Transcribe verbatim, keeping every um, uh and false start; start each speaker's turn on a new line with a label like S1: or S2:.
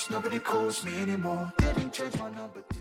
S1: nobody calls me anymore. They didn't change my number.